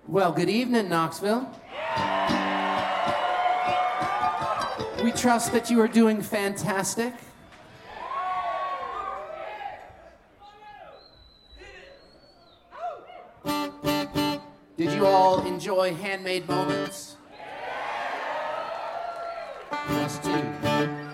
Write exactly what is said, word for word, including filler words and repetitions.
Well, good evening, Knoxville. We trust that you are doing fantastic. Did you all enjoy Handmade Moments? Us too.